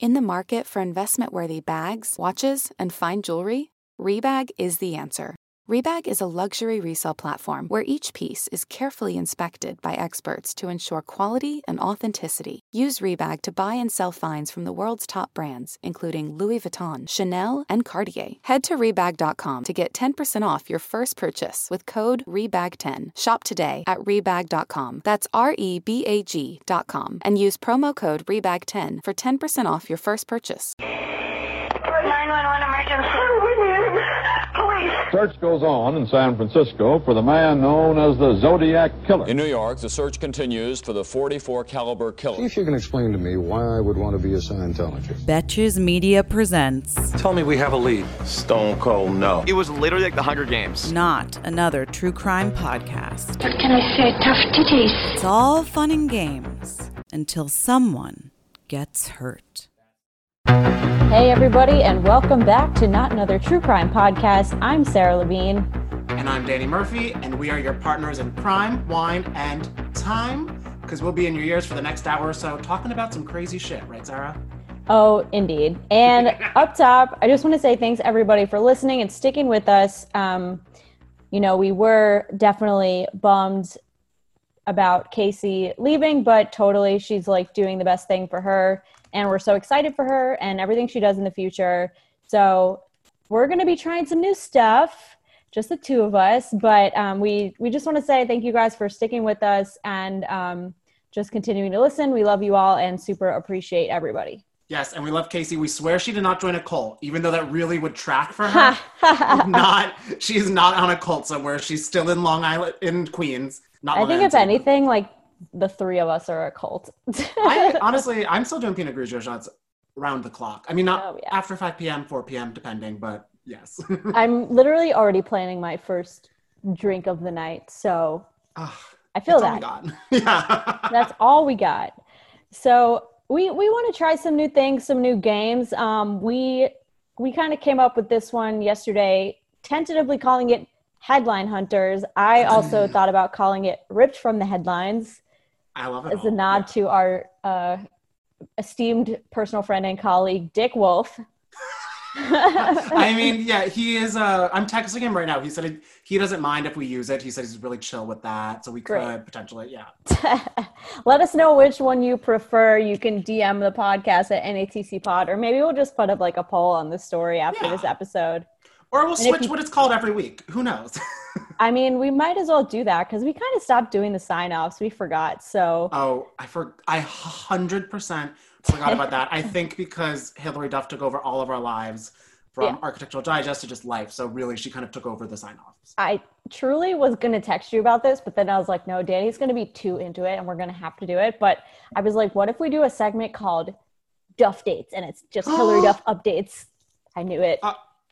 In the market for investment-worthy bags, watches, and fine jewelry, Rebag is the answer. Rebag is a luxury resale platform where each piece is carefully inspected by experts to ensure quality and authenticity. Use Rebag to buy and sell finds from the world's top brands, including Louis Vuitton, Chanel, and Cartier. Head to Rebag.com to get 10% off your first purchase with code REBAG10. Shop today at Rebag.com. That's REBAG.com. And use promo code REBAG10 for 10% off your first purchase. 911 emergency. Police. Search goes on in San Francisco for the man known as the Zodiac Killer. In New York, the search continues for the .44 caliber killer. See if you can explain to me why I would want to be a Scientologist. Betches Media presents. Tell me we have a lead. Stone Cold no. It was literally like the Hunger Games. Not another true crime podcast. What can I say? Tough titties. It's all fun and games until someone gets hurt. Hey everybody, and welcome back to Not Another True Crime Podcast. I'm Sarah Levine. And I'm Danny Murphy, and we are your partners in crime, wine, and time, because we'll be in your ears for the next hour or so talking about some crazy shit, right, Sarah? Oh, indeed. And up top, I just want to say thanks everybody for listening and sticking with us. We were definitely bummed about Casey leaving, but totally she's like doing the best thing for her. And we're so excited for her and everything she does in the future. So we're going to be trying some new stuff, just the two of us. But we just want to say thank you guys for sticking with us and just continuing to listen. We love you all and super appreciate everybody. Yes, and we love Casey. We swear she did not join a cult, even though that really would track for her. She's not on a cult somewhere. She's still in Long Island, in Queens. I think if anything, like, the three of us are a cult. Honestly, I'm still doing Pinot Grigio shots round the clock. I mean, not after 5 p.m., 4 p.m., depending, but yes. I'm literally already planning my first drink of the night, so I feel that. All we got. Yeah. That's all we got. So we want to try some new things, some new games. We kind of came up with this one yesterday, tentatively calling it Headline Hunters. I also thought about calling it Ripped from the Headlines. I love it. As a nod to our esteemed personal friend and colleague, Dick Wolf. I mean, yeah, he is. I'm texting him right now. He said he doesn't mind if we use it. He said he's really chill with that. So we could potentially, yeah. Let us know which one you prefer. You can DM the podcast at NATC Pod, or maybe we'll just put up like a poll on the story after this episode. Or we'll switch what it's called every week. Who knows? I mean, we might as well do that because we kind of stopped doing the sign-offs. We forgot, so. Oh, I 100% forgot about that. I think because Hillary Duff took over all of our lives from Architectural Digest to just life. So really, she kind of took over the sign-offs. I truly was going to text you about this, but then I was like, no, Danny's going to be too into it and we're going to have to do it. But I was like, what if we do a segment called Duff Dates and it's just Hillary Duff updates? I knew it.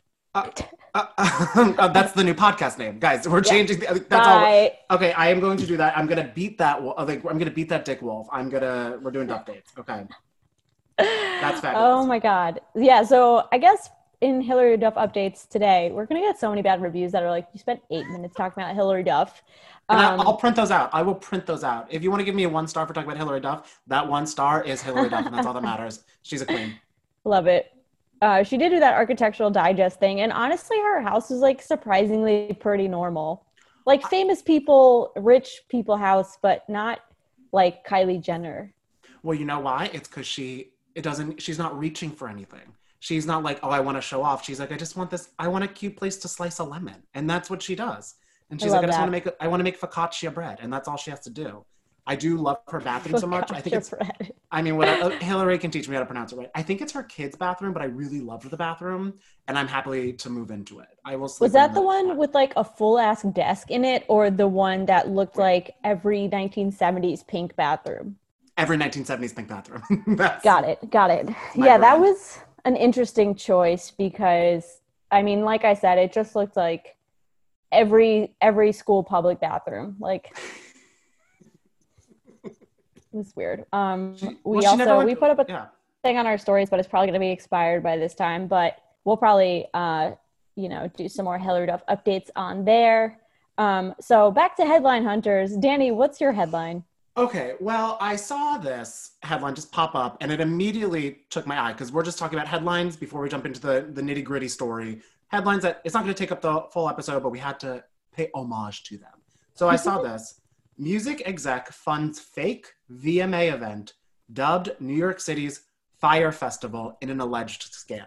That's the new podcast name, guys. We're changing. That's all. Okay, I am going to do that. I'm gonna beat that. I'm gonna beat that Dick Wolf. We're doing updates. Okay, that's fabulous. Oh my god, yeah. So I guess in Hillary Duff updates today, we're gonna get so many bad reviews that are like, you spent 8 minutes talking about Hillary Duff. And I'll print those out. I will print those out. If you want to give me a 1 star for talking about Hillary Duff, that 1 star is Hillary Duff, and that's all that matters. She's a queen. Love it. She did do that Architectural Digest thing, and honestly, her house was like surprisingly pretty normal. Like famous people, rich people house, but not like Kylie Jenner. Well, you know why? It's because she's not reaching for anything. She's not like, oh, I want to show off. She's like, I want a cute place to slice a lemon. And that's what she does. And she's like, I want to make focaccia bread. And that's all she has to do. I do love her bathroom so much. I think it's, bread. I mean, Hillary can teach me how to pronounce it right. I think it's her kid's bathroom, but I really loved the bathroom and I'm happy to move into it. I will sleep. Was that the one with like a full ass desk in it or the one that looked like every 1970s pink bathroom? Every 1970s pink bathroom. Got it. Yeah, that was an interesting choice because, I mean, like I said, it just looked like every school public bathroom. Like, it's weird. We put up a thing on our stories, but it's probably going to be expired by this time. But we'll probably, do some more Hillary Duff updates on there. So back to Headline Hunters. Danny, what's your headline? Okay, well, I saw this headline just pop up and it immediately took my eye because we're just talking about headlines before we jump into the nitty gritty story. Headlines that it's not going to take up the full episode, but we had to pay homage to them. So I saw this. Music exec funds fake VMA event dubbed New York City's Fire Festival in an alleged scam.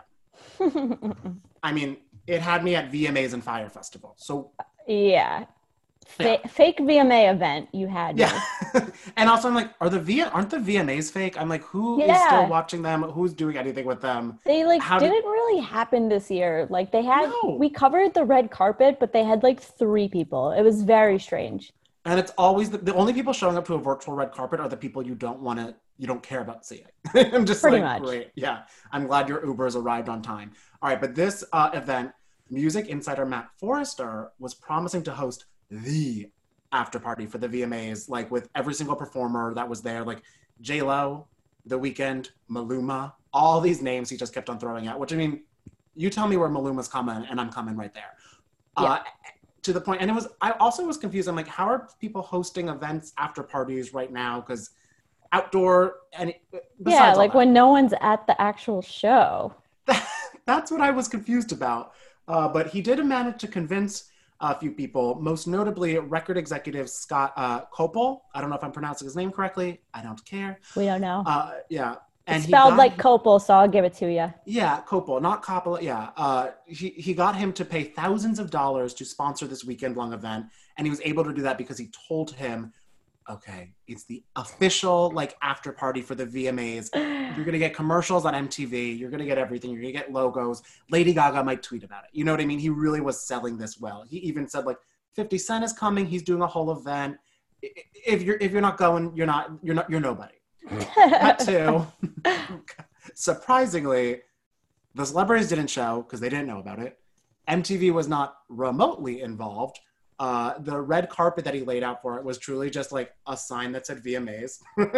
I mean, it had me at VMAs and Fire Festival. So yeah. Fake VMA event you had. Yeah. And also I'm like, aren't the VMAs fake? I'm like, who is still watching them? Who's doing anything with them? They didn't really happen this year. Like they had, we covered the red carpet, but they had like 3 people. It was very strange. And it's always the only people showing up to a virtual red carpet are the people you don't care about seeing. I'm just pretty like, much. Great. Yeah. I'm glad your Ubers arrived on time. All right. But this event, music insider Matt Forrester was promising to host the after party for the VMAs, like with every single performer that was there, like J-Lo, The Weeknd, Maluma, all these names he just kept on throwing out, which I mean, you tell me where Maluma's coming and I'm coming right there. Yeah. To the point, and I also was confused. I'm like, how are people hosting events after parties right now? Because outdoor and when no one's at the actual show. That's what I was confused about. But he did manage to convince a few people, most notably record executive Scott Copel. I don't know if I'm pronouncing his name correctly. I don't care. We don't know. Yeah. And it's spelled like Copel, so I'll give it to you. Yeah, Copel, not Coppola. Yeah. He got him to pay thousands of dollars to sponsor this weekend-long event. And he was able to do that because he told him, okay, it's the official like after party for the VMAs. You're going to get commercials on MTV. You're going to get everything. You're going to get logos. Lady Gaga might tweet about it. You know what I mean? He really was selling this well. He even said like 50 Cent is coming. He's doing a whole event. If you're not going, you're nobody. That too. Surprisingly, the celebrities didn't show because they didn't know about it. MTV was not remotely involved. The red carpet that he laid out for it was truly just like a sign that said VMAs.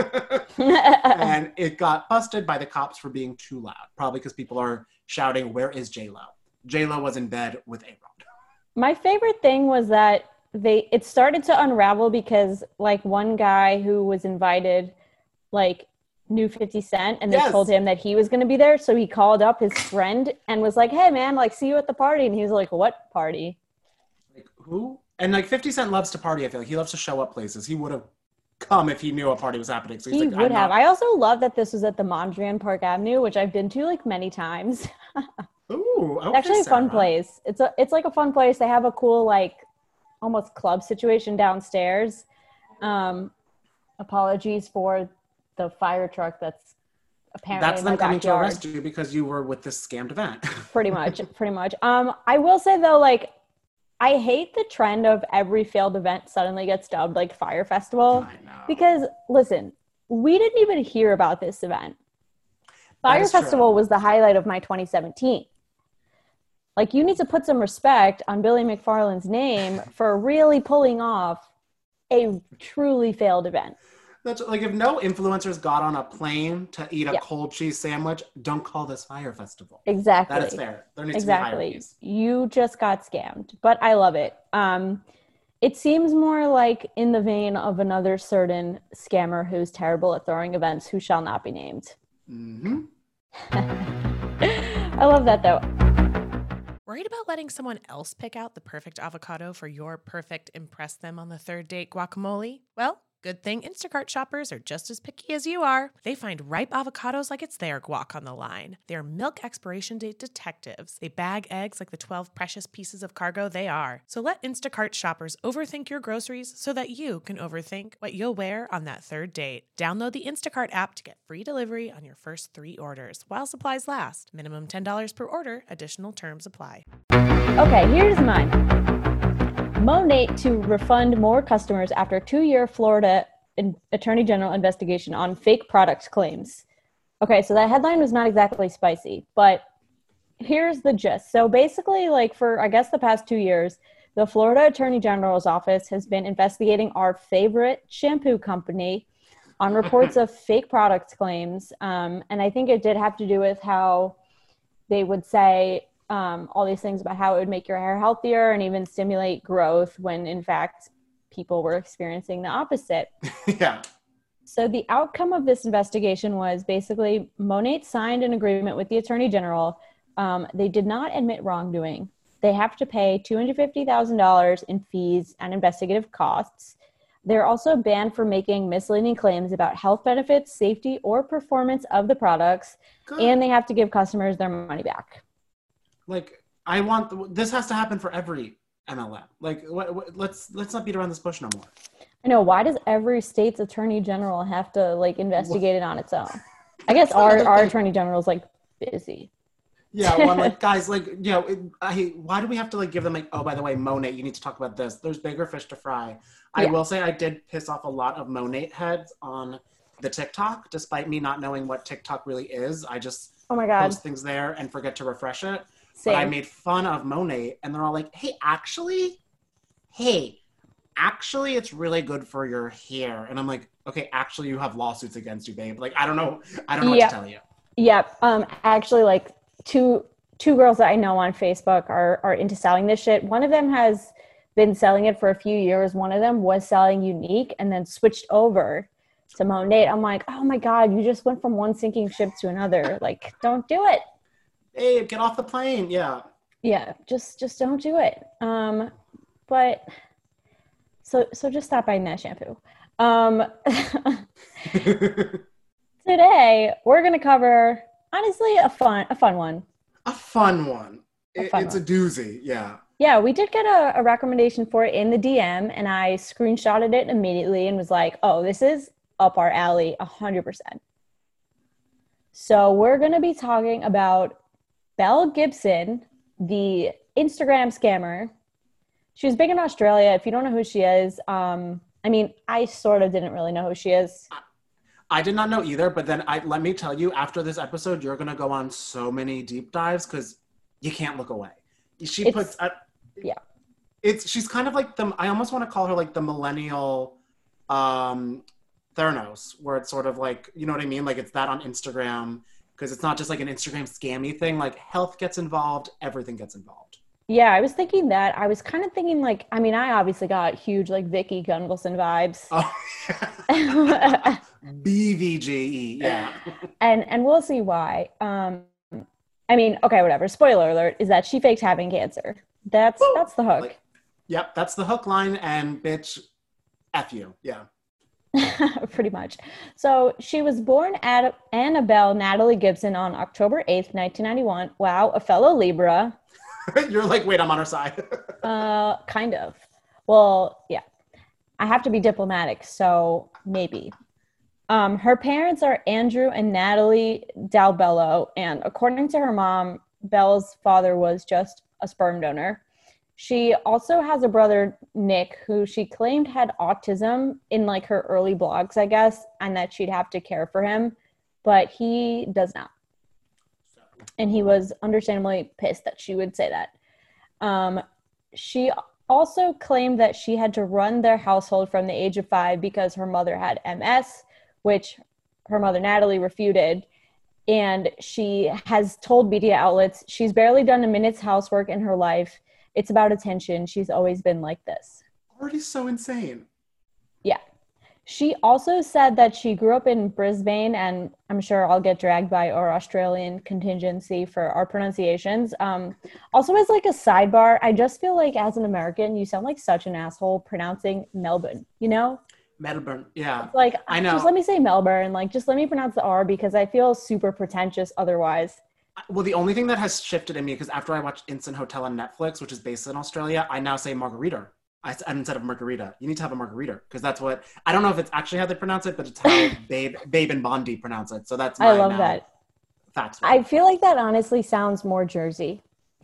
And it got busted by the cops for being too loud, probably because people are shouting, where is J-Lo? J-Lo was in bed with A-Rod. My favorite thing was that it started to unravel because like one guy who was invited like knew 50 Cent and they told him that he was going to be there. So he called up his friend and was like, hey man, like see you at the party. And he was like, what party? Like who? And like 50 Cent loves to party. I feel like he loves to show up places. He would have come if he knew a party was happening. So he would have. I also love that this was at the Mondrian Park Avenue, which I've been to like many times. Ooh, okay, it's actually a fun place. It's like a fun place. They have a cool like almost club situation downstairs. Apologies for the fire truck that's apparently that's them coming to arrest you because you were with this scammed event. pretty much. I will say though, like I hate the trend of every failed event suddenly gets dubbed like Fire Festival. I know. Because listen, we didn't even hear about this event. Fire Festival was the highlight of my 2017. Like you need to put some respect on Billy McFarland's name for really pulling off a truly failed event. That's like if no influencers got on a plane to eat a cold cheese sandwich, don't call this Fire Festival. Exactly. That is fair. There needs to be hierarchies. You just got scammed, but I love it. It seems more like in the vein of another certain scammer who's terrible at throwing events who shall not be named. Mm-hmm. I love that though. Worried about letting someone else pick out the perfect avocado for your perfect impress them on the third date guacamole? Well, good thing Instacart shoppers are just as picky as you are. They find ripe avocados like it's their guac on the line. They're milk expiration date detectives. They bag eggs like the 12 precious pieces of cargo they are. So let Instacart shoppers overthink your groceries so that you can overthink what you'll wear on that third date. Download the Instacart app to get free delivery on your first 3 orders while supplies last. Minimum $10 per order. Additional terms apply. Okay, here's mine. Monat to refund more customers after 2-year Florida Attorney General investigation on fake product claims. Okay, so that headline was not exactly spicy, but here's the gist. So basically, like for, I guess, the past 2 years, the Florida Attorney General's office has been investigating our favorite shampoo company on reports of fake product claims. And I think it did have to do with how they would say all these things about how it would make your hair healthier and even stimulate growth when in fact people were experiencing the opposite. Yeah. So the outcome of this investigation was basically Monat signed an agreement with the Attorney General. They did not admit wrongdoing. They have to pay $250,000 in fees and investigative costs. They're also banned from making misleading claims about health benefits, safety, or performance of the products. Good. And they have to give customers their money back. Like, this has to happen for every MLM. Like, let's not beat around this bush no more. I know. Why does every state's attorney general have to like investigate it on its own? I guess our attorney general is like busy. Yeah, well, I'm like, guys, like, you know, why do we have to like give them like, oh, by the way, Monat, you need to talk about this. There's bigger fish to fry. I will say I did piss off a lot of Monat heads on the TikTok, despite me not knowing what TikTok really is. I just post things there and forget to refresh it. Same. But I made fun of Monat, and they're all like, hey, actually, it's really good for your hair. And I'm like, okay, actually, you have lawsuits against you, babe. Like, I don't know what to tell you. Yep. Actually, like, two girls that I know on Facebook are into selling this shit. One of them has been selling it for a few years. One of them was selling Unique and then switched over to Monat. I'm like, oh my God, you just went from one sinking ship to another. Like, don't do it. Hey, get off the plane. Yeah. Yeah, just don't do it. But so just stop buying that shampoo. Today we're gonna cover honestly a fun one. A fun one. It's a doozy. Yeah. Yeah, we did get a recommendation for it in the DM, and I screenshotted it immediately and was like, oh, this is up our alley 100%. So we're going to be talking about Belle Gibson, the Instagram scammer. She was big in Australia. If you don't know who she is, I mean, I sort of didn't really know who she is. I did not know either, but then let me tell you, after this episode, you're going to go on so many deep dives because you can't look away. She's kind of like I almost want to call her like the millennial Theranos, where it's sort of like, you know what I mean? Like it's that on Instagram, because it's not just like an Instagram scammy thing. Like health gets involved, everything gets involved. Yeah, I was thinking that. I was kind of thinking like, I mean, I obviously got huge like Vicky Gunvalson vibes. Oh, yeah. BVGE, yeah. and we'll see why. I mean, okay, whatever. Spoiler alert is that she faked having cancer. That's the hook. Like, yep, that's the hook line, and bitch, F you. Yeah. Pretty much. So she was born Annabelle Natalie Gibson on October 8th, 1991. Wow, a fellow Libra. You're like, wait, I'm on her side. Kind of. Well, yeah. I have to be diplomatic, so maybe. Her parents are Andrew and Natalie Dalbello, and according to her mom, Belle's father was just a sperm donor. She also has a brother, Nick, who she claimed had autism in like her early blogs, I guess, and that she'd have to care for him, but he does not. And he was understandably pissed that she would say that. She also claimed that she had to run their household from the age of 5 because her mother had MS, which her mother, Natalie, refuted. And she has told media outlets she's barely done a minute's housework in her life. It's about attention. She's always been like this. Already so insane. Yeah. She also said that she grew up in Brisbane, and I'm sure I'll get dragged by our Australian contingency for our pronunciations. Also, as like a sidebar, I just feel like as an American, you sound like such an asshole pronouncing Melbourne, you know? Melbourne, yeah. It's like, I know. Just let me say Melbourne, like just let me pronounce the R because I feel super pretentious otherwise. Well, the only thing that has shifted in me, because after I watched Instant Hotel on Netflix, which is based in Australia, I now say margarita. Instead of margarita. You need to have a margarita, because that's what, I don't know if it's actually how they pronounce it, but it's how Babe and Bondi pronounce it. So that's my I love that. Facts. I feel like that honestly sounds more Jersey.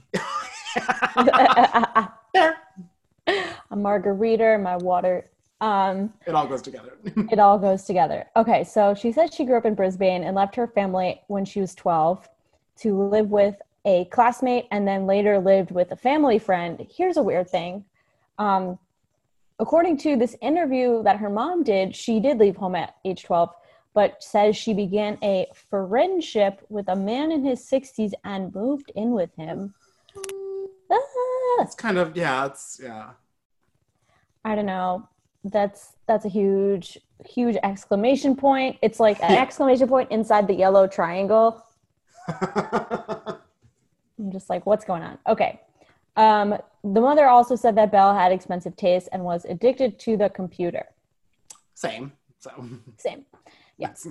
There. A margarita, my water. It all goes together. It all goes together. Okay, so she said she grew up in Brisbane and left her family when she was 12 to live with a classmate and then later lived with a family friend. Here's a weird thing. According to this interview that her mom did, she did leave home at age 12, but says she began a friendship with a man in his 60s and moved in with him. It's kind of, yeah. I don't know. That's a huge exclamation point. It's like an exclamation point inside the yellow triangle. I'm just like, what's going on? Okay. The mother also said that Belle had expensive taste and was addicted to the computer. Same. Yes.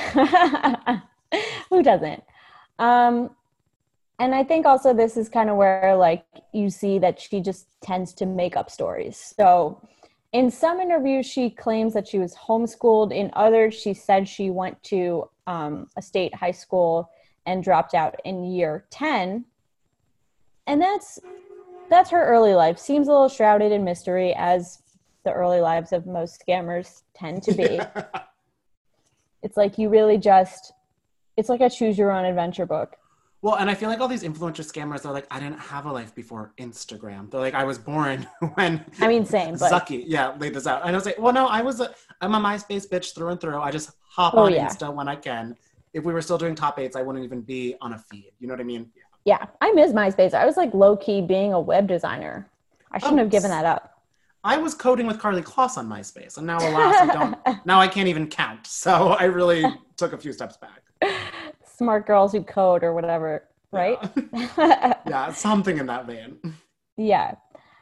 Who doesn't? And I think also this is kind of where like you see that she just tends to make up stories. So in some interviews, she claims that she was homeschooled. In others, she said she went to a state high school and dropped out in year 10. And that's her early life. Seems a little shrouded in mystery, as the early lives of most scammers tend to be. It's like you really it's like a choose your own adventure book. Well, and I feel like all these influencer scammers, they're like, I didn't have a life before Instagram. They're like, I was born when same, but Zucky, laid this out. And I was like, well, no, I'm a MySpace bitch through and through. I just hop on Insta when I can. If we were still doing top 8s, I wouldn't even be on a feed. You know what I mean? Yeah, I miss MySpace. I was like low-key being a web designer. I shouldn't have given that up. I was coding with Carly Kloss on MySpace, and now alas, now I can't even count. So I really took a few steps back. Smart girls who code or whatever, right? Yeah, something in that vein. Yeah.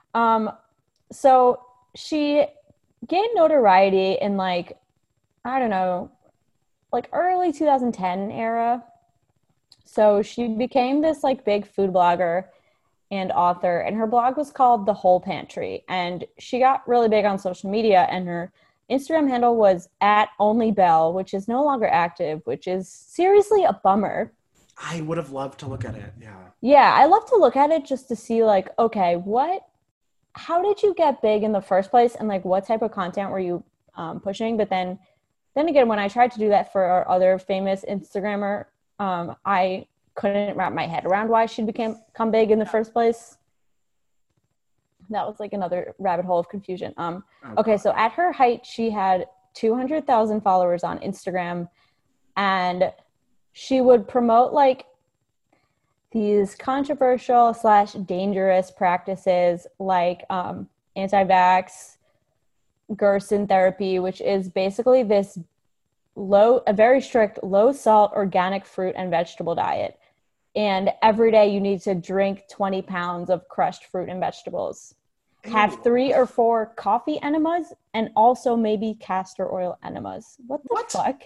So she gained notoriety in like, I don't know, like early 2010 era. So she became this like big food blogger and author, and her blog was called The Whole Pantry. And she got really big on social media, and her Instagram handle was @onlybelle, which is no longer active, which is seriously a bummer. I would have loved to look at it. Yeah. Yeah, I love to look at it just to see like, okay, how did you get big in the first place, and like what type of content were you pushing? But then again, when I tried to do that for our other famous Instagrammer, I couldn't wrap my head around why she'd become big in the first place. That was like another rabbit hole of confusion. Okay, so at her height, she had 200,000 followers on Instagram, and she would promote like these controversial / dangerous practices like anti-vax, Gerson therapy, which is basically this a very strict low salt organic fruit and vegetable diet. And every day you need to drink 20 pounds of crushed fruit and vegetables, have 3 or 4 coffee enemas, and also maybe castor oil enemas. What the fuck?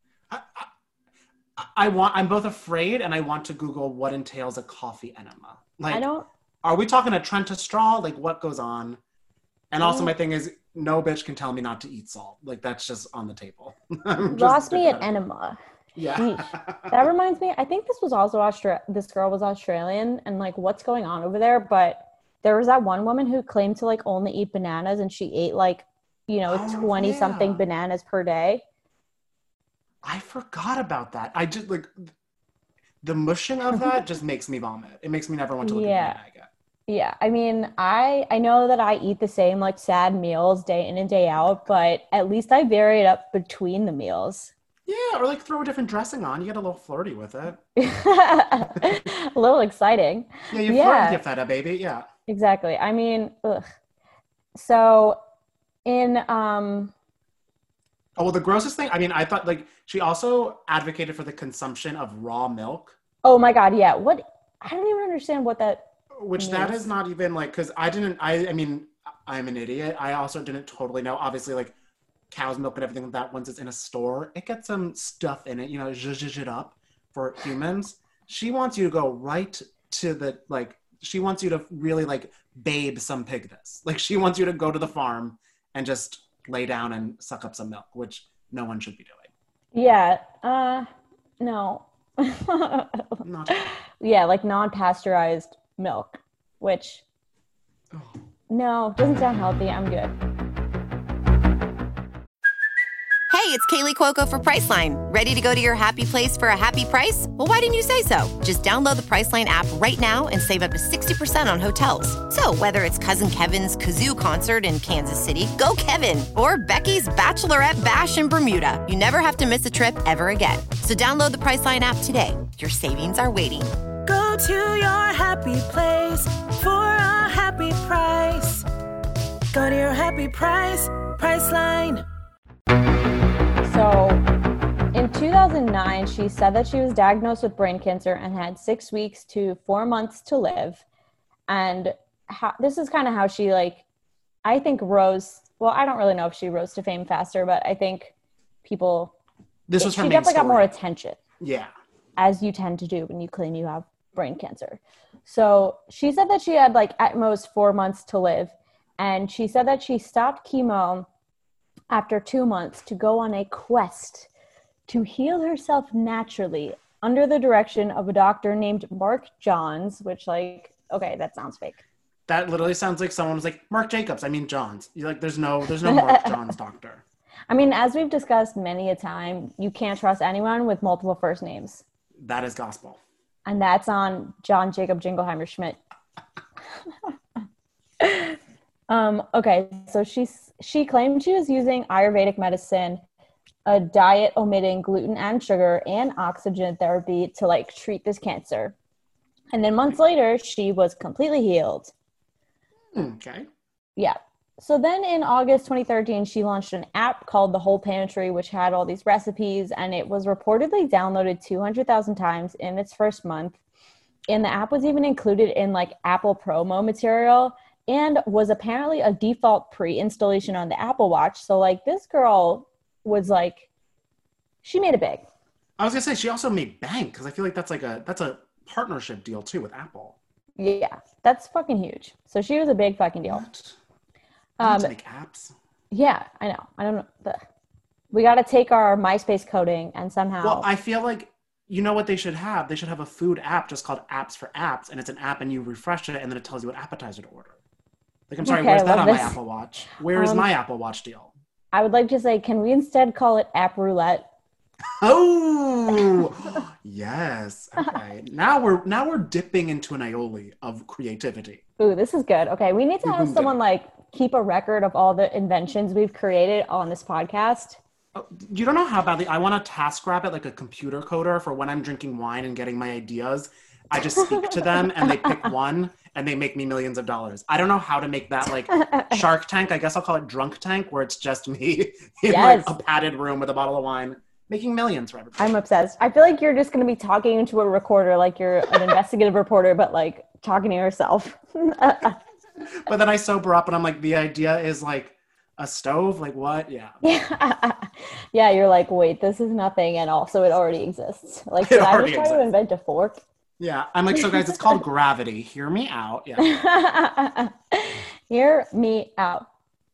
I'm both afraid and I want to Google what entails a coffee enema. Like, are we talking a Trenta straw? Like, what goes on? And also my thing is, no bitch can tell me not to eat salt. Like, that's just on the table. Lost me at enema. Yeah. That reminds me, I think this was also this girl was Australian, and like, what's going on over there? But there was that one woman who claimed to like only eat bananas, and she ate like, 20 something bananas per day. I forgot about that. I just like the mushing of that just makes me vomit. It makes me never want to look at banana again. Yeah, I mean, I know that I eat the same like sad meals day in and day out, but at least I vary it up between the meals. Yeah, or like throw a different dressing on. You get a little flirty with it. A little exciting. Yeah, you flirt with your feta, baby. Yeah. Exactly. I mean, ugh. So in Oh, well, the grossest thing, I mean, I thought like she also advocated for the consumption of raw milk. Oh my God, yeah. I don't even understand what that means. That is not even like, because I mean, I'm an idiot. I also didn't totally know. Obviously, like cow's milk and everything like that, once it's in a store, it gets some stuff in it, zhuzh it up for humans. She wants you to go right to the, like, she wants you to really like babe some pig this. Like, she wants you to go to the farm and just lay down and suck up some milk, which no one should be doing. Yeah. No. Yeah, like non-pasteurized milk, which no, doesn't sound healthy. I'm good. Hey, it's Kaylee Cuoco for Priceline. Ready to go to your happy place for a happy price? Well, why didn't you say so? Just download the Priceline app right now and save up to 60% on hotels. So whether it's Cousin Kevin's Kazoo Concert in Kansas City, go Kevin, or Becky's Bachelorette Bash in Bermuda, you never have to miss a trip ever again. So download the Priceline app today. Your savings are waiting. Go to your happy place for a happy price. Go to your happy price, Priceline. So in 2009, she said that she was diagnosed with brain cancer and had 6 weeks to 4 months to live. And this is kind of how she, like, I think rose. Well, I don't really know if she rose to fame faster, but I think people. This was her she main definitely got story. more attention. Yeah. As you tend to do when you claim you have brain cancer. So she said that she had, like, at most 4 months to live. And she said that she stopped chemo after 2 months to go on a quest to heal herself naturally under the direction of a doctor named Mark Johns, which, like, okay, that sounds fake. That literally sounds like someone was like, Mark Jacobs, I mean Johns. You're like, there's no Mark Johns doctor. I mean, as we've discussed many a time, you can't trust anyone with multiple first names. That is gospel. And that's on John Jacob Jingleheimer Schmidt. Okay, so she claimed she was using Ayurvedic medicine, a diet omitting gluten and sugar, and oxygen therapy to, like, treat this cancer. And then months later, she was completely healed. Okay. Yeah. So then in August 2013, she launched an app called The Whole Pantry, which had all these recipes, and it was reportedly downloaded 200,000 times in its first month. And the app was even included in, like, Apple promo material and was apparently a default pre-installation on the Apple Watch. So, like, this girl was, like, she made it big. I was gonna say she also made bank, because I feel like that's a partnership deal too with Apple. Yeah, that's fucking huge. So she was a big fucking deal. What? To make apps? Yeah, I know. I don't know. We got to take our MySpace coding and somehow. Well, I feel like, you know what they should have? They should have a food app just called Apps for Apps, and it's an app and you refresh it and then it tells you what appetizer to order. Like, I'm sorry, Okay, where's that on this. my Apple Watch? Where is my Apple Watch deal? I would like to say, can we instead call it App Roulette? Oh, yes. Okay. Now we're dipping into an aioli of creativity. Ooh, this is good. Okay, we need to have someone, like, keep a record of all the inventions we've created on this podcast. Oh, you don't know how badly I want to task rabbit like a computer coder for when I'm drinking wine and getting my ideas. I just speak to them and they pick one and they make me millions of dollars. I don't know how to make that, like, Shark Tank. I guess I'll call it Drunk Tank, where it's just me in like a padded room with a bottle of wine, making millions for everybody. I'm obsessed. I feel like you're just going to be talking into a recorder like you're an investigative reporter, but, like, talking to yourself. But then I sober up and I'm like, the idea is, like, a stove? Like, what? Yeah. Yeah, you're like, wait, this is nothing, and also it already exists. Like, did I just try to invent a fork? Yeah, I'm like, so guys, it's called gravity. Hear me out. Yeah. Hear me out.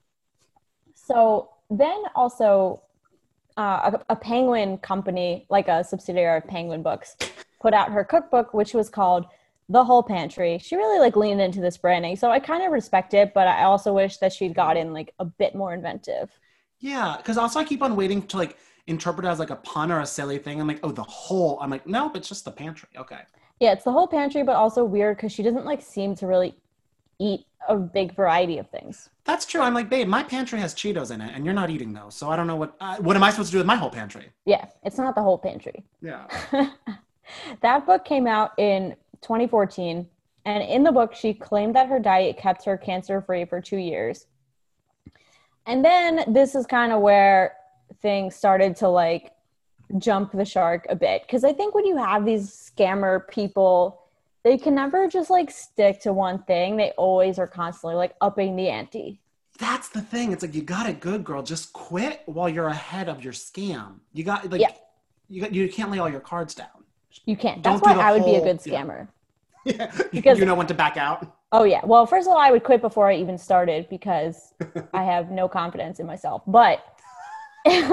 So then also a Penguin company, like a subsidiary of Penguin Books, put out her cookbook, which was called The Whole Pantry. She really, like, leaned into this branding. So I kind of respect it, but I also wish that she'd gotten, like, a bit more inventive. Yeah, because also I keep on waiting to, like, interpret it as, like, a pun or a silly thing. I'm like, oh, the whole. I'm like, nope, it's just the pantry. Okay. Yeah, it's The Whole Pantry, but also weird because she doesn't, like, seem to really eat a big variety of things. That's true. I'm like, babe, my pantry has Cheetos in it, and you're not eating those. So I don't know what am I supposed to do with my whole pantry? Yeah, it's not The Whole Pantry. Yeah. That book came out in 2014, and in the book, she claimed that her diet kept her cancer-free for 2 years. And then this is kind of where things started to, like, jump the shark a bit. Because I think when you have these scammer people, they can never just, like, stick to one thing. They always are constantly, like, upping the ante. That's the thing. It's like, you got it good, girl. Just quit while you're ahead of your scam. You got, like, you can't lay all your cards down. You can't. That's why I would be a good scammer. Yeah. Because you know when to back out. Oh, yeah. Well, first of all, I would quit before I even started because I have no confidence in myself. But if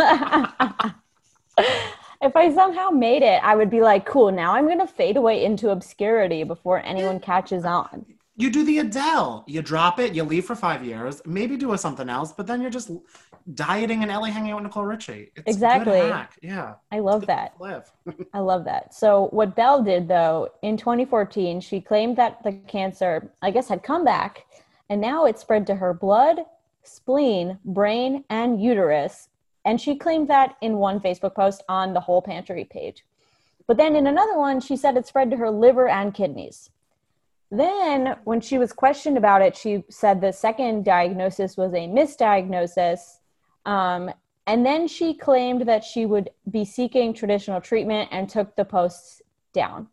I somehow made it, I would be like, cool, now I'm going to fade away into obscurity before anyone catches on. You do the Adele. You drop it, you leave for 5 years, maybe do something else, but then you're just dieting in LA hanging out with Nicole Richie. It's exactly. A good hack. Yeah. I love that. I love that. So what Belle did, though, in 2014, she claimed that the cancer, I guess, had come back, and now it spread to her blood, spleen, brain, and uterus. And she claimed that in one Facebook post on the Whole Pantry page. But then in another one, she said it spread to her liver and kidneys. Then, when she was questioned about it, she said the second diagnosis was a misdiagnosis And then she claimed that she would be seeking traditional treatment and took the posts down.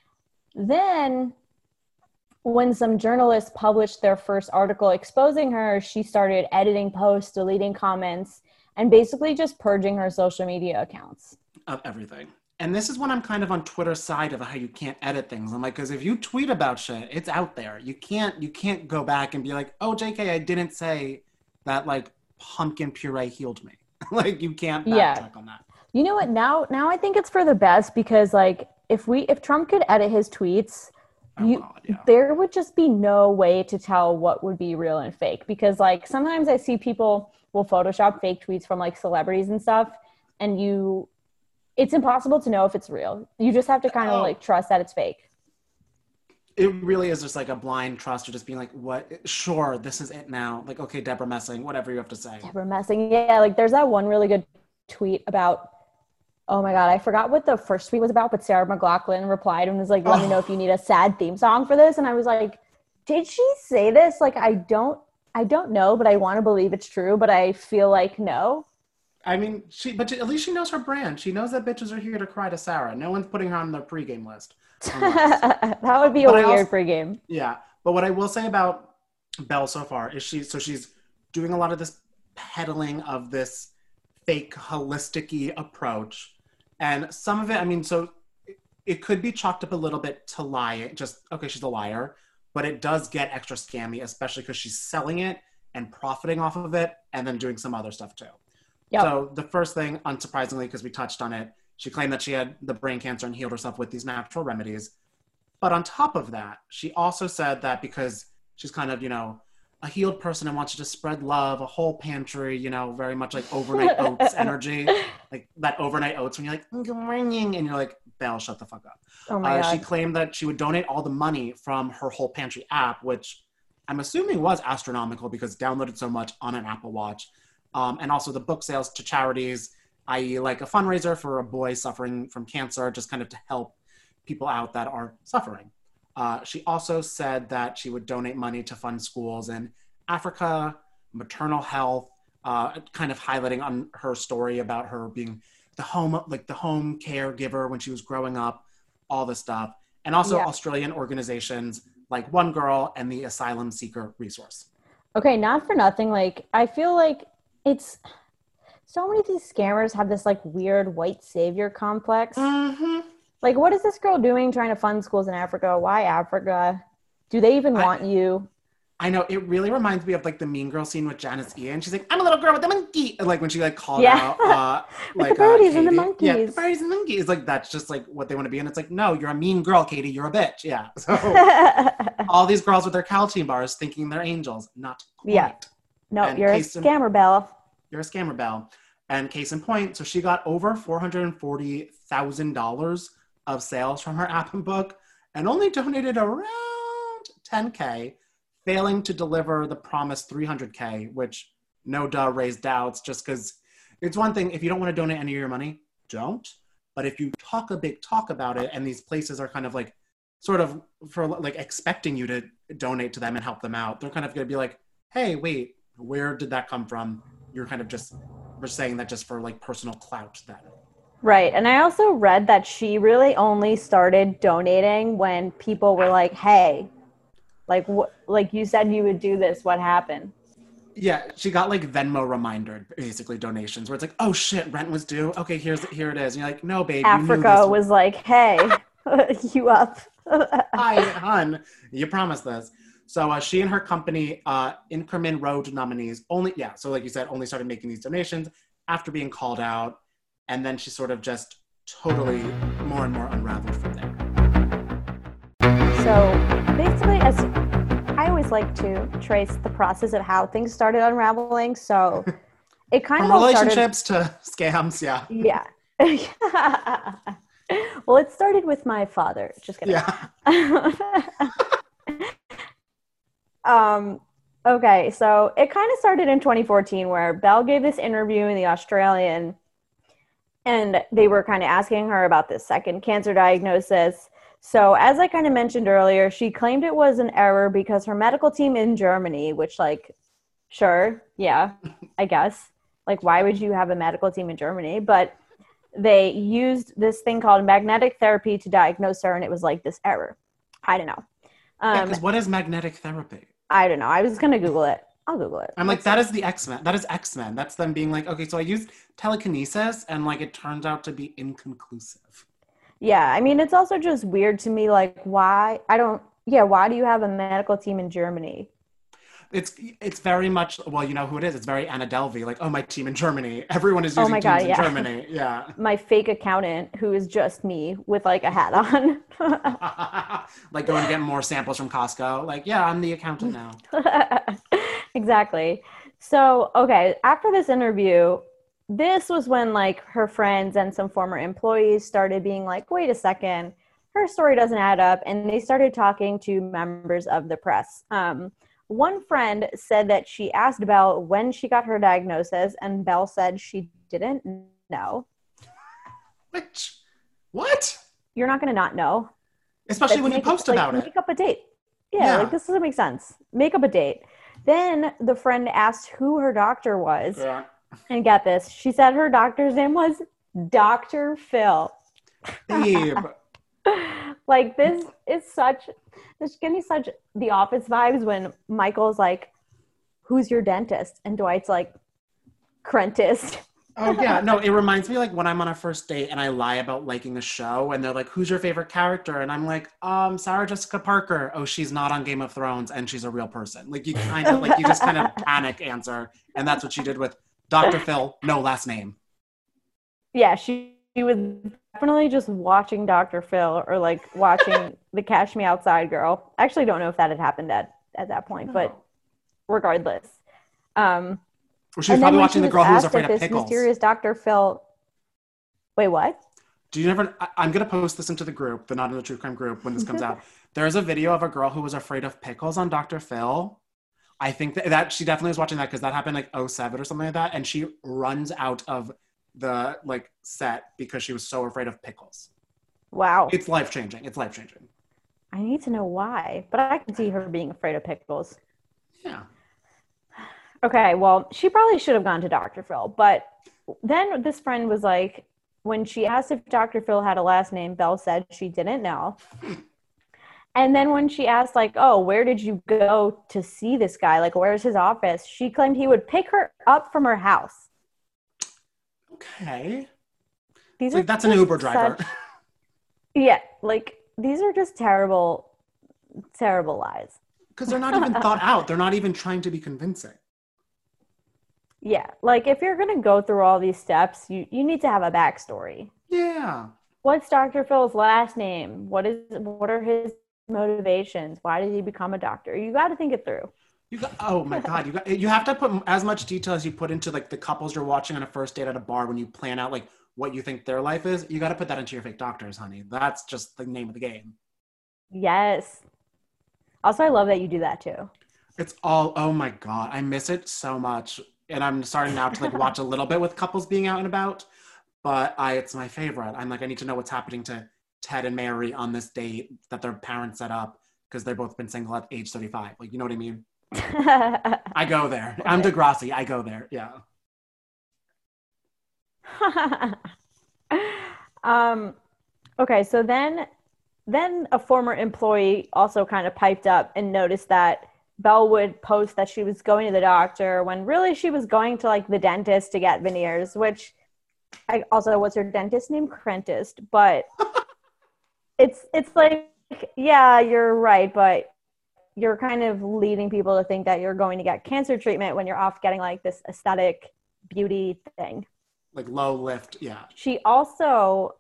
Then, when some journalists published their first article exposing her, she started editing posts, deleting comments, and basically just purging her social media accounts. Of everything. And this is when I'm kind of on Twitter's side of how you can't edit things. I'm like, because if you tweet about shit, it's out there. You can't go back and be like, oh, JK, I didn't say that, like, pumpkin puree healed me. Like, you can't backtrack on that. You know what? Now I think it's for the best because, like, if Trump could edit his tweets, there would just be no way to tell what would be real and fake. Because, like, sometimes I see people will Photoshop fake tweets from, like, celebrities and stuff, and it's impossible to know if it's real. You just have to kind of, like, trust that it's fake. It really is just like a blind trust or just being like, what? Sure, this is it now. Like, okay, Deborah Messing, whatever you have to say. Deborah Messing, yeah. Like, there's that one really good tweet about, oh my God, I forgot what the first tweet was about, but Sarah McLachlan replied and was like, let me know if you need a sad theme song for this. And I was like, did she say this? Like, I don't know, but I want to believe it's true, but I feel like no. I mean, but at least she knows her brand. She knows that bitches are here to cry to Sarah. No one's putting her on their pregame list. That would be a weird pregame. Yeah. But what I will say about Belle so far is she's doing a lot of this peddling of this fake holistic-y approach. And some of it, I mean, so it could be chalked up a little bit to lie. Okay, she's a liar. But it does get extra scammy, especially because she's selling it and profiting off of it and then doing some other stuff too. Yep. So the first thing, unsurprisingly, because we touched on it, she claimed that she had the brain cancer and healed herself with these natural remedies. But on top of that, she also said that because she's kind of, a healed person and wants to just spread love, a whole pantry, very much like overnight oats energy. Like that overnight oats when you're like, good morning, and you're like, Belle, shut the fuck up. Oh my God. She claimed that she would donate all the money from her whole pantry app, which I'm assuming was astronomical because downloaded so much on an Apple Watch. And also the book sales to charities, i.e. like a fundraiser for a boy suffering from cancer, just kind of to help people out that are suffering. She also said that she would donate money to fund schools in Africa, maternal health, kind of highlighting on her story about her being the home caregiver when she was growing up, all this stuff. And also Australian organizations like One Girl and the Asylum Seeker Resource. Okay, not for nothing. Like, I feel like it's so many of these scammers have this like weird white savior complex. Mm-hmm. Like, what is this girl doing trying to fund schools in Africa? Why Africa? Do they even want you? I know, it really reminds me of like the Mean Girl scene with Janice Ian. She's like, I'm a little girl with a monkey. Like when she like called out like the birdies and the monkeys. Yeah, the birdies and the monkeys. Like that's just like what they want to be. And it's like, no, you're a mean girl, Katie. You're a bitch. Yeah. So all these girls with their Caltine bars thinking they're angels. Not quite. Yeah. No, and you're a scammer, Belle. You're a scammer, Belle. And case in point, so she got over $440,000 of sales from her app and book and only donated around $10K, failing to deliver the promised $300K, which no duh raised doubts just because it's one thing, if you don't want to donate any of your money, don't. But if you talk a big talk about it and these places are kind of like, sort of for like expecting you to donate to them and help them out, they're kind of going to be like, hey, wait, where did that come from? You're kind of just, we're saying that just for like personal clout then. Right. And I also read that she really only started donating when people were like, hey, like you said you would do this, what happened? Yeah, she got like Venmo reminder, basically donations where it's like, oh shit, rent was due. Okay, here it is. And you're like, no, babe. Africa was like, hey, you up? Hi, hun, you promised this. So she and her company, Inkerman Road Nominees, only like you said, only started making these donations after being called out. And then she sort of just totally more and more unraveled from there. So basically, as I always like to trace the process of how things started unraveling. So it kind of relationships to scams, yeah. Yeah. Well, it started with my father. Just kidding. Yeah. Okay, so it kind of started in 2014 where Belle gave this interview in The Australian and they were kind of asking her about this second cancer diagnosis. So as I kind of mentioned earlier, she claimed it was an error because her medical team in Germany, which like, sure, yeah, I guess, Like, why would you have a medical team in Germany? But they used this thing called magnetic therapy to diagnose her, and it was like this error. I don't know. Because what is magnetic therapy? I don't know. I was going to Google it. I'll Google it. I'm like, that is the X-Men. That is X-Men. That's them being like, okay, so I used telekinesis, and like it turns out to be inconclusive. Yeah, I mean, it's also just weird to me, like, why do you have a medical team in Germany? It's very much, well, you know who it is. It's very Anna Delvey, like, oh, my team in Germany. Everyone is using teams in Germany. Yeah. My fake accountant, who is just me with like a hat on. Like going and getting more samples from Costco. Like, yeah, I'm the accountant now. Exactly. So, okay, after this interview, this was when like her friends and some former employees started being like, wait a second, her story doesn't add up. And they started talking to members of the press. One friend said that she asked Belle when she got her diagnosis, and Belle said she didn't know. Which? What? You're not going to not know. Especially when you post about it. Make up a date. Yeah, like this doesn't make sense. Make up a date. Then the friend asked who her doctor was. Yeah. And get this, she said her doctor's name was Dr. Phil. Babe. Like, this gives me such The Office vibes when Michael's like, who's your dentist? And Dwight's like, Crentist. Oh, yeah. No, it reminds me like when I'm on a first date and I lie about liking a show and they're like, who's your favorite character? And I'm like, Sarah Jessica Parker. Oh, she's not on Game of Thrones and she's a real person. Like you just kind of panic answer. And that's what she did with Dr. Phil, no last name. Yeah, she was definitely just watching Dr. Phil or like watching the Cash Me Outside girl. I actually don't know if that had happened at that point, but regardless. Well, she was probably watching the girl who was afraid of pickles. Mysterious Dr. Phil. Wait, what? I'm going to post this into the group, the Not in the True Crime group, when this comes out. There's a video of a girl who was afraid of pickles on Dr. Phil. I think that she definitely was watching that because that happened like 2007 or something like that. And she runs out of the like set because she was so afraid of pickles. Wow. It's life-changing. I need to know why, but I can see her being afraid of pickles. Yeah. Okay, well, she probably should have gone to Dr. Phil, but then this friend was like, when she asked if Dr. Phil had a last name, Belle said she didn't know. And then when she asked, like, oh, where did you go to see this guy? Like, where's his office? She claimed he would pick her up from her house. Okay. That's an Uber driver. Yeah, like, these are just terrible, terrible lies. Because they're not even thought out. They're not even trying to be convincing. Yeah, like, if you're going to go through all these steps, you need to have a backstory. Yeah. What's Dr. Phil's last name? What are his motivations? Why did he become a doctor? You got to think it through. Oh my God. You have to put as much detail as you put into like the couples you're watching on a first date at a bar when you plan out like what you think their life is. You got to put that into your fake doctors, honey. That's just the name of the game. Yes. Also, I love that you do that too. It's all, oh my God. I miss it so much. And I'm starting now to like watch a little bit with couples being out and about, but it's my favorite. I'm like, I need to know what's happening to Ted and Mary on this date that their parents set up because they've both been single at age 35. Like, you know what I mean? I go there. Okay. I'm Degrassi. I go there. Yeah. Okay. So then a former employee also kind of piped up and noticed that Belle would post that she was going to the doctor when really she was going to like the dentist to get veneers, which what's her dentist name? Crentist. But it's like, yeah, you're right. But you're kind of leading people to think that you're going to get cancer treatment when you're off getting like this aesthetic beauty thing. Like low lift. Yeah. She also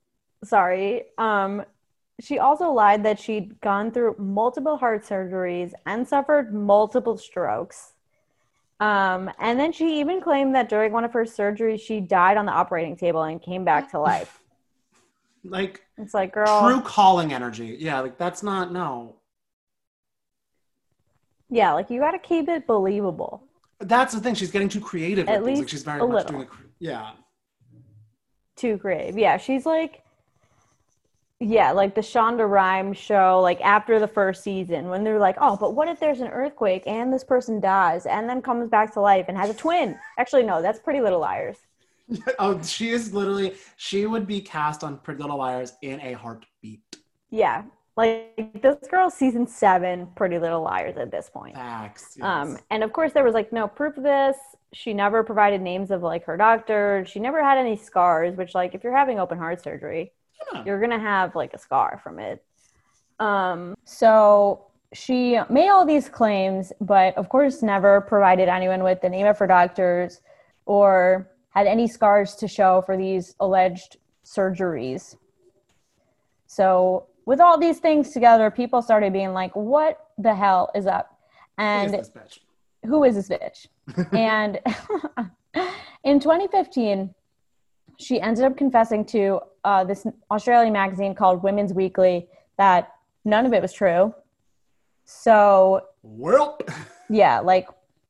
lied that she'd gone through multiple heart surgeries and suffered multiple strokes. And then she even claimed that during one of her surgeries, she died on the operating table and came back to life. Like, it's like, girl. True calling energy. Yeah, like that's not, no. Yeah, like you got to keep it believable. That's the thing. She's getting too creative. At least like she's very much little. Doing it. Yeah. Too creative. Yeah, she's like, Yeah, like the Shonda Rhimes show, like after the first season, when they're like, oh, but what if there's an earthquake and this person dies and then comes back to life and has a twin? Actually, no, that's Pretty Little Liars. Oh, she would be cast on Pretty Little Liars in a heartbeat. Yeah, like this girl's season 7 Pretty Little Liars at this point. Facts, yes. And of course there was like no proof of this. She never provided names of like her doctor. She never had any scars, which like if you're having open heart surgery, you're going to have like a scar from it. So she made all these claims, but of course never provided anyone with the name of her doctors or had any scars to show for these alleged surgeries. So with all these things together, people started being like, what the hell is up? And who is this bitch? And in 2015, she ended up confessing to this Australian magazine called Women's Weekly that none of it was true. So, yeah, like,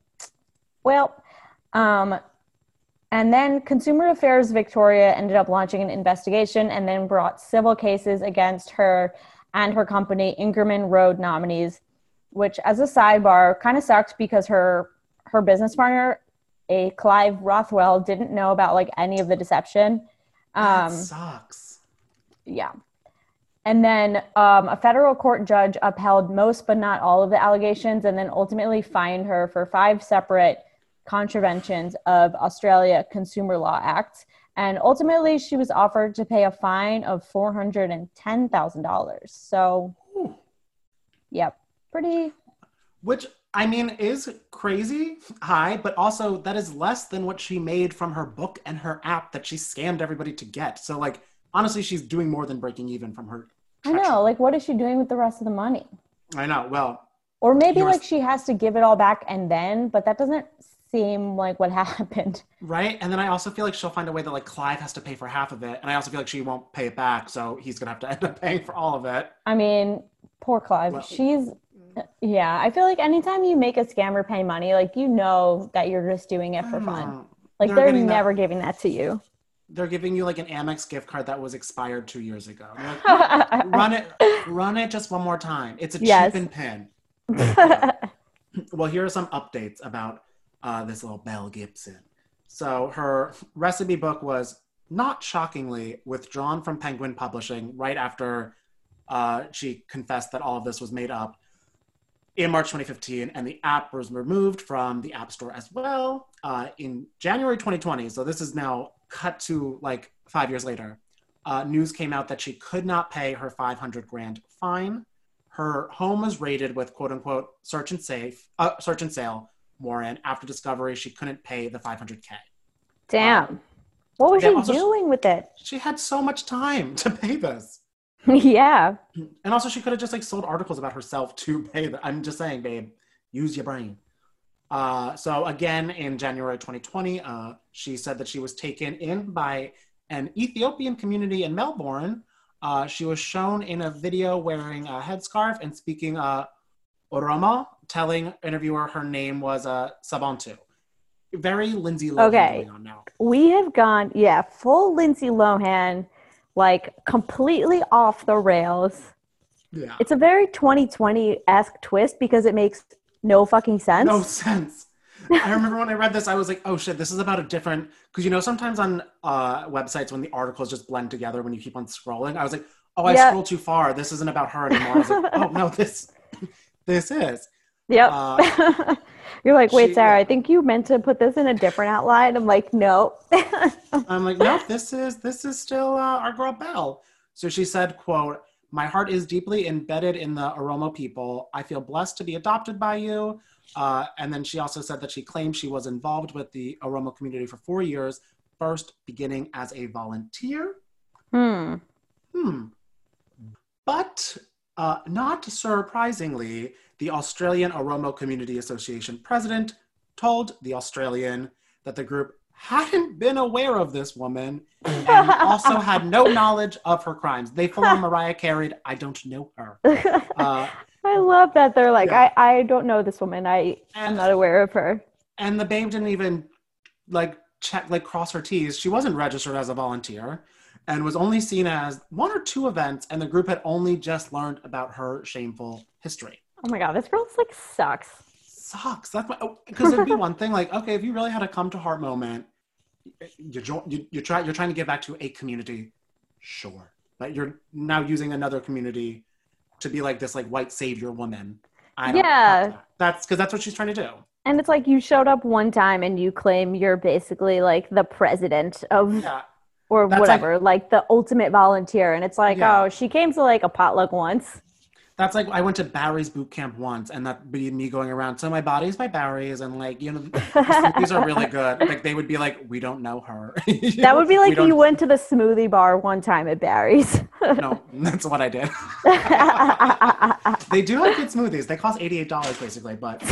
and then Consumer Affairs Victoria ended up launching an investigation and then brought civil cases against her and her company, Ingerman Road Nominees, which, as a sidebar, kind of sucked because her business partner, a Clive Rothwell, didn't know about like any of the deception. That sucks. Yeah. And then a federal court judge upheld most but not all of the allegations and then ultimately fined her for 5 separate contraventions of Australia Consumer Law Act. And ultimately she was offered to pay a fine of $410,000. So, yep, pretty. Which, I mean, is crazy high, but also that is less than what she made from her book and her app that she scammed everybody to get. So, like, honestly, she's doing more than breaking even from her. I know. Like, what is she doing with the rest of the money? I know. Well. Or maybe, like, she has to give it all back and then, but that doesn't seem like what happened. Right? And then I also feel like she'll find a way that, like, Clive has to pay for half of it. And I also feel like she won't pay it back, so he's going to have to end up paying for all of it. I mean, poor Clive. Well, yeah, I feel like anytime you make a scammer pay money, like, you know that you're just doing it for fun. Like, they're never giving that to you. They're giving you like an Amex gift card that was expired 2 years ago. Like, run it just one more time. It's a cheap pin. Well, here are some updates about this little Belle Gibson. So her recipe book was, not shockingly, withdrawn from Penguin Publishing right after she confessed that all of this was made up in March 2015, and the app was removed from the App Store as well in January 2020. So this is now cut to like 5 years later. News came out that she could not pay her $500,000 fine. Her home was raided with quote unquote search and sale warrant after discovery she couldn't pay the $500,000. Damn. What was she doing with it? She had so much time to pay this. Yeah. And also she could have just like sold articles about herself to pay that. I'm just saying, babe, use your brain. So again, in January 2020, she said that she was taken in by an Ethiopian community in Melbourne. She was shown in a video wearing a headscarf and speaking Oromo, telling interviewer her name was Sabantu. Very Lindsay Lohan going on now. We have gone, full Lindsay Lohan, like completely off the rails. Yeah. It's a very 2020-esque twist because it makes no fucking sense. No sense. I remember when I read this, I was like, oh shit, this is about a different, because you know, sometimes on websites when the articles just blend together when you keep on scrolling, I was like, oh, I scrolled too far. This isn't about her anymore. I was like, oh no, this is. Yep. You're like, wait, Sarah, I think you meant to put this in a different outline. I'm like, no. I'm like, no, this is still our girl Belle. So she said, quote, "My heart is deeply embedded in the Oromo people. I feel blessed to be adopted by you." And then she also said that she claimed she was involved with the Oromo community for 4 years, first beginning as a volunteer. But not surprisingly, the Australian Oromo Community Association president told The Australian that the group hadn't been aware of this woman and also had no knowledge of her crimes. They full on Mariah Carey, I don't know her. I love that they're like, I don't know this woman. I'm not aware of her. And the babe didn't even like check, like cross her T's. She wasn't registered as a volunteer. and was only seen as one or two events, and the group had only just learned about her shameful history. Oh my God, this girl like sucks. That's because it'd be one thing like, okay, if you really had a come to heart moment, you're trying to give back to a community, sure, but you're now using another community to be like this like white savior woman. That's because that's what she's trying to do. And it's like you showed up one time and you claim you're basically like the president of or that's whatever, like the ultimate volunteer. And it's like, oh, she came to like a potluck once. That's like, I went to Barry's boot camp once, and that'd be me going around. So my body's by Barry's, and like, you know, the smoothies are really good. Like they would be like, we don't know her. That would be like you went to the smoothie bar one time at Barry's. No, that's what I did. They do have good smoothies. They cost $88 basically, but.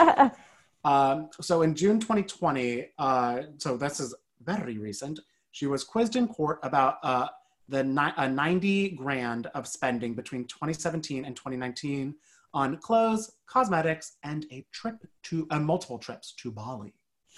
So in June 2020, so this is very recent, she was quizzed in court about the 90 grand of spending between 2017 and 2019 on clothes, cosmetics, and multiple trips to Bali.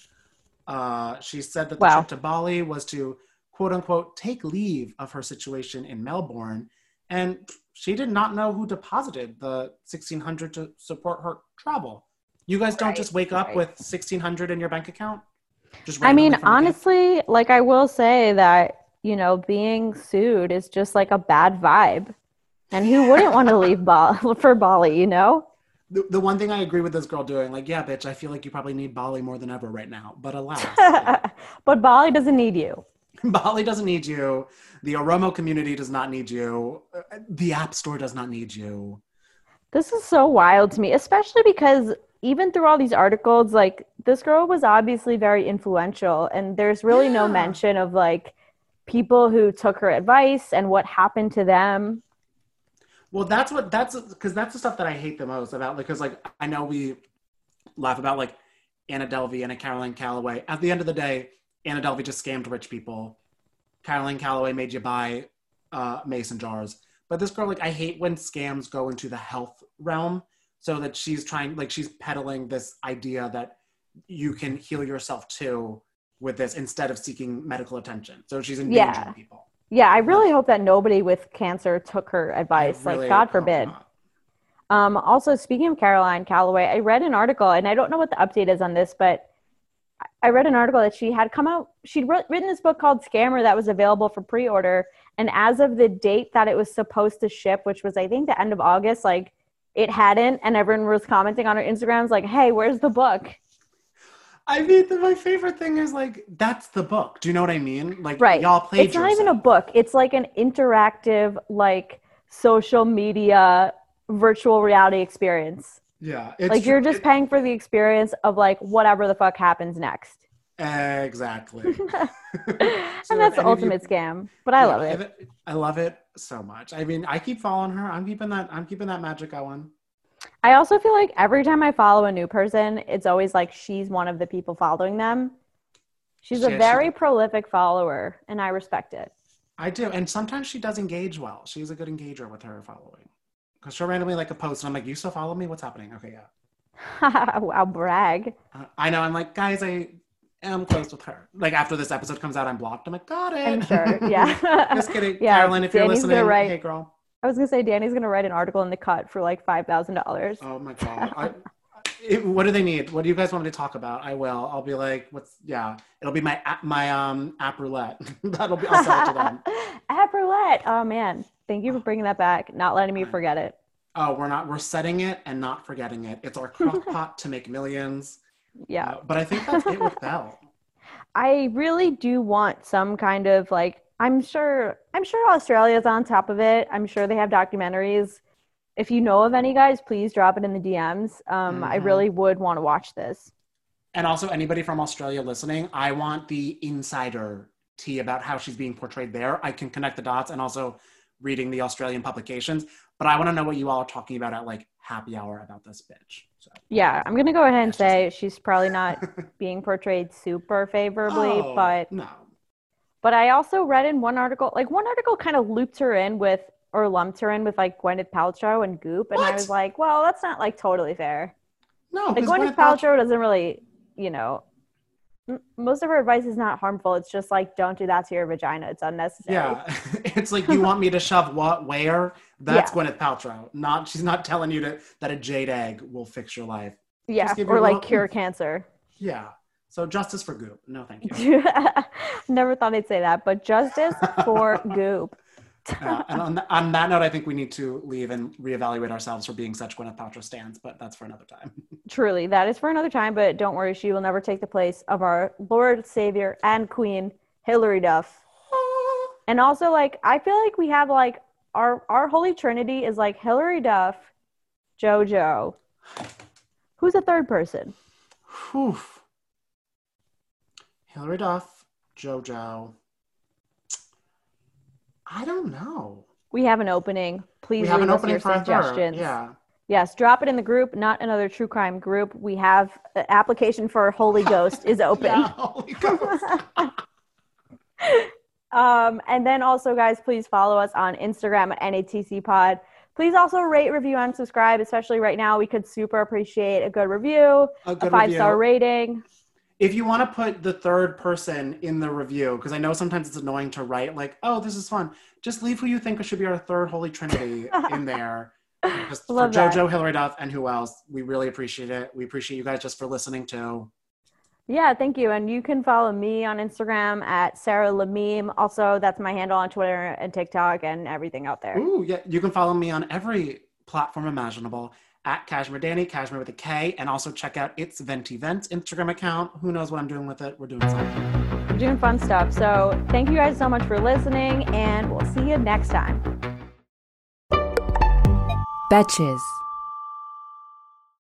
She said that the trip to Bali was to, quote unquote, take leave of her situation in Melbourne. And she did not know who deposited the $1,600 to support her travel. You guys don't just wake up with $1,600 in your bank account? I mean, honestly, like I will say that, you know, being sued is just like a bad vibe. And who wouldn't want to leave for Bali, you know? The one thing I agree with this girl doing, like, yeah, bitch, I feel like you probably need Bali more than ever right now. But alas. But Bali doesn't need you. Bali doesn't need you. The Oromo community does not need you. The App Store does not need you. This is so wild to me, especially because even through all these articles, like, this girl was obviously very influential. And there's really no mention of, like, people who took her advice and what happened to them. Well, that's the stuff that I hate the most about, because like, I know we laugh about like Anna Delvey and a Caroline Calloway. At the end of the day, Anna Delvey just scammed rich people. Caroline Calloway made you buy mason jars. But this girl, like, I hate when scams go into the health realm, so that she's peddling this idea that you can heal yourself too with this instead of seeking medical attention. So she's endangering people. Yeah, I really hope that nobody with cancer took her advice. Really, like, God forbid. Also, speaking of Caroline Calloway, I read an article, and I don't know what the update is on this, but I read an article that she had come out. She'd written this book called Scammer that was available for pre-order. And as of the date that it was supposed to ship, which was, I think, the end of August, like, it hadn't. And everyone was commenting on her Instagrams like, hey, where's the book? I mean, my favorite thing is, like, that's the book. Do you know what I mean? Like, right. Y'all played It's not even a book. It's like an interactive, like, social media, virtual reality experience. Yeah. Like, you're just paying for the experience of, like, whatever the fuck happens next. Exactly. And that's the ultimate scam. But I love it. I love it so much. I mean, I keep following her. I'm keeping that magic going. I also feel like every time I follow a new person, it's always like she's one of the people following them. She's a very prolific follower, and I respect it. I do. And sometimes she does engage well. She's a good engager with her following. Because she'll randomly like a post, and I'm like, you still follow me? What's happening? Okay, yeah. Wow, brag. I know. I'm like, guys, I am close with her. Like, after this episode comes out, I'm blocked. I'm like, got it. I'm sure, yeah. Just kidding. Yeah, Carolyn, if you're listening, hey, girl. I was going to say, Danny's going to write an article in The Cut for like $5,000. Oh my God. What do they need? What do you guys want me to talk about? I will. I'll be like, it'll be my app roulette. I'll sell it to them. App roulette. Oh man. Thank you for bringing that back. Not letting me forget it. Oh, we're setting it and not forgetting it. It's our crock pot to make millions. Yeah. But I think that's it with Belle. I really do want some kind of like, I'm sure Australia's on top of it. I'm sure they have documentaries. If you know of any, guys, please drop it in the DMs. I really would want to watch this. And also, anybody from Australia listening, I want the insider tea about how she's being portrayed there. I can connect the dots, and also reading the Australian publications. But I want to know what you all are talking about at like happy hour about this bitch. So. Yeah, I'm going to go ahead and say she's probably not being portrayed super favorably, but no. But I also read in one article kind of lumped her in with like Gwyneth Paltrow and Goop. And I was like, well, that's not like totally fair. No, like Gwyneth Paltrow doesn't really, Most of her advice is not harmful. It's just like, don't do that to your vagina. It's unnecessary. Yeah. It's like, you want me to shove what, where? That's Gwyneth Paltrow. She's not telling you that a jade egg will fix your life. Yeah, or like cure cancer. Yeah. So justice for Goop. No, thank you. Never thought I'd say that, but justice for Goop. And on that note, I think we need to leave and reevaluate ourselves for being such Gwyneth Paltrow stans, but that's for another time. Truly, that is for another time, but don't worry, she will never take the place of our Lord, Savior, and Queen, Hilary Duff. And also, like, I feel like we have, like, our Holy Trinity is, like, Hilary Duff, JoJo. Who's the third person? Whew. Hilary Duff, JoJo. I don't know. We have an opening. Please leave us your suggestions. Yeah. Yes, drop it in the group, not another true crime group. We have an application for Holy Ghost is open. Yeah, Holy Ghost. And then also, guys, please follow us on Instagram at NATC Pod. Please also rate, review, and subscribe, especially right now. We could super appreciate a good review, a 5-star rating. If you want to put the third person in the review, because I know sometimes it's annoying to write like, oh, this is fun. Just leave who you think should be our third Holy Trinity in there. Just for JoJo, Hilary Duff, and who else. We really appreciate it. We appreciate you guys just for listening too. Yeah, thank you. And you can follow me on Instagram at Sarah Lameme. Also, that's my handle on Twitter and TikTok and everything out there. Ooh, yeah. You can follow me on every platform imaginable at Cashmere Danny, Cashmere with a K, and also check out It's Venti Vents Instagram account. Who knows what I'm doing with it? We're doing something. We're doing fun stuff. So thank you guys so much for listening, and we'll see you next time. Betches.